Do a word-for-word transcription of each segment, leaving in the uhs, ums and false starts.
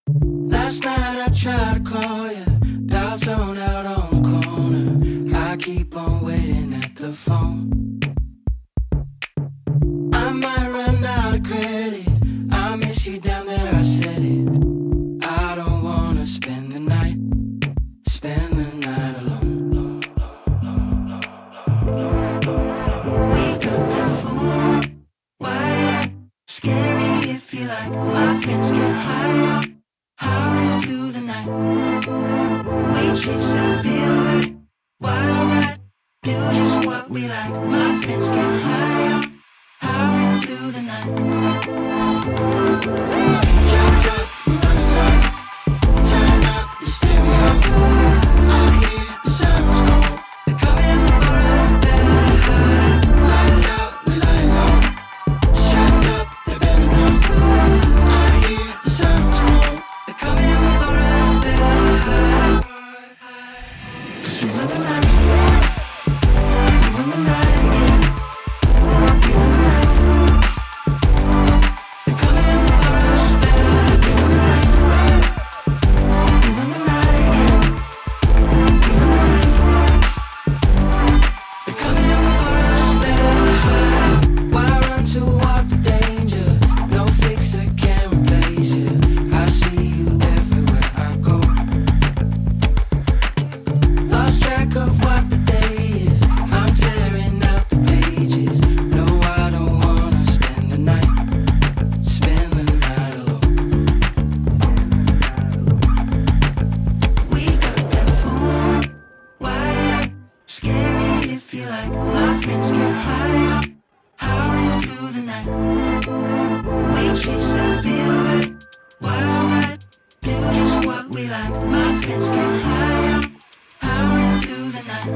Last night I tried to call you, dial tone out on the corner. I keep on waiting at the phone. I might run out of credit. I miss you down there, I said it. I don't wanna spend the night, spend the night alone. We got that fool, wide, scary if you like. My friends get high, howling through the night. We chase that feeling, wild ride, do just what we like. My friends get high, howling through the night. Jump up, running low, turn up the stereo. I hear the sirens call, they're coming for us, better hide. Lights out, we lie low, strapped up, they better know. I hear the sirens call, they're coming for us, better hide. Cause we run the night, we run the night, yeah. We run the night. They're coming for us, better. We run the night, we run the night, yeah. We run the night. They're coming for us, better hide. Why run to walk the danger? No fixer can replace you. I see you everywhere I go. Lost track of what the day is. I'm tearing out the pages. No, I don't wanna spend the night, spend the night alone. We got that fool, wide, scary if you like. My friends get high, howling through the night. We chase that feeling, wild ride, do just what we like. My friends get high, howling through the night.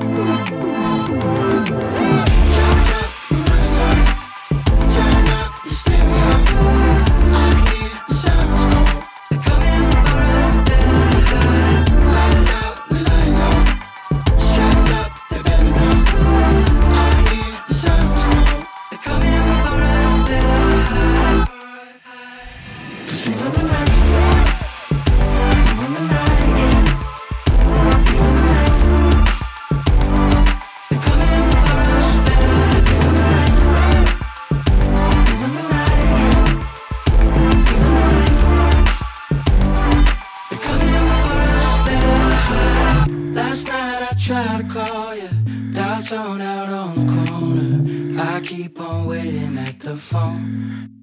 Jump up, running low, turn up the stereo. I hear the sirens call, they're coming for us, better hide. Lights out, we lie low, strapped up, they better know. I hear the sirens call, they're coming for us, better hide. Cause we run the night, we run the night, yeah. We run the night. They're coming for us, better. We run the night, we run the night, yeah. We run the night. They're coming for us, better hide. Last night I tried to call you, dial tone out on the corner. I keep on waiting at the phone.